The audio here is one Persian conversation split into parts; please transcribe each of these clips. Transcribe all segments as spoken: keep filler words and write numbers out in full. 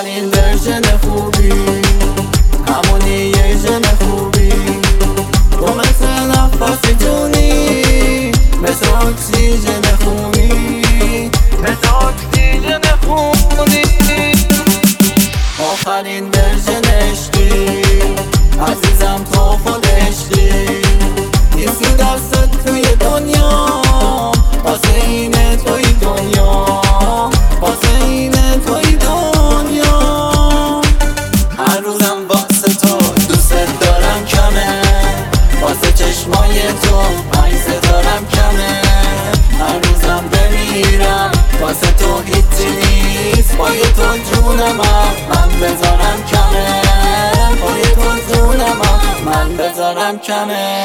آخرین ورژن خوبی، همونی یه ژن خوبی، تو مثل نفس جونی، مثل اکسیژن خونی، مثل اکسیژن خونی. آخرین ورژن عشقی، عزیزم تو خود عشقی، نیستی دستت توی دنیا، واسه اینه توی دنیا، واسه اینه توی دنیا. هر روزم واسه تو دوست دارم کمه، واسه چشمای تو پنج ستارم کمه. هر روزم بمیرم واسه تو هیچی نیست، پای تو جونم من بذارم کمه، پای تو جونم من بذارم کمه.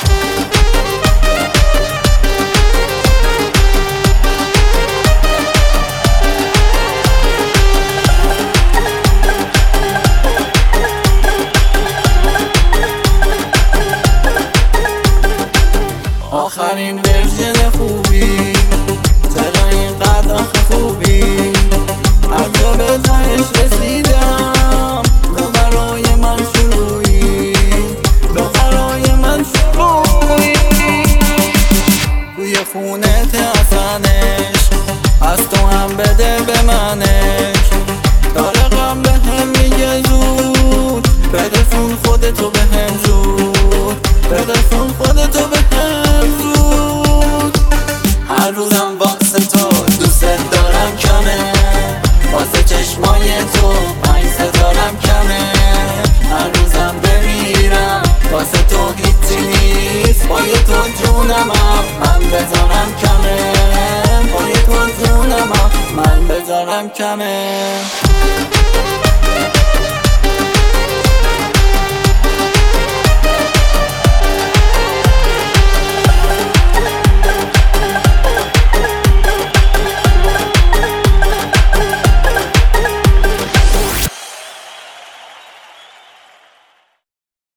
آخرین ورژن خوبی، چرا اینقدر آخه خوبی، هر جا به تهش رسیدم، تو برای من شروعی، تو برای من شروعی. توی خونت حسنش، از تو هم بده به منش، داره غم به هم میگه زود، بده فون خودتو به هم زود، بده فون خودتو به هم زود. هر روزم واسه تو دوست دارم کمه، واسه چشمای تو پنج ستارم کمه. هر روزم بمیرم واسه تو هیچی نیست، پای تو جونم من بذارم کمه، پای تو جونم من بذارم کمه.